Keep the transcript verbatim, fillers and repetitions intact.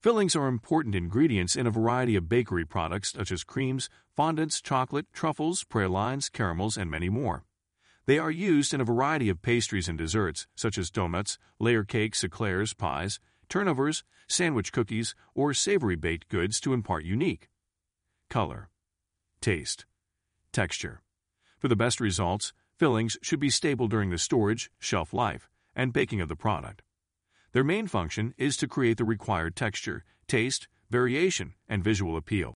Fillings are important ingredients in a variety of bakery products such as creams, fondants, chocolate, truffles, pralines, caramels, and many more. They are used in a variety of pastries and desserts such as donuts, layer cakes, eclairs, pies, turnovers, sandwich cookies, or savory baked goods to impart unique color, taste, texture. For the best results, fillings should be stable during the storage, shelf life, and baking of the product. Their main function is to create the required texture, taste, variation, and visual appeal.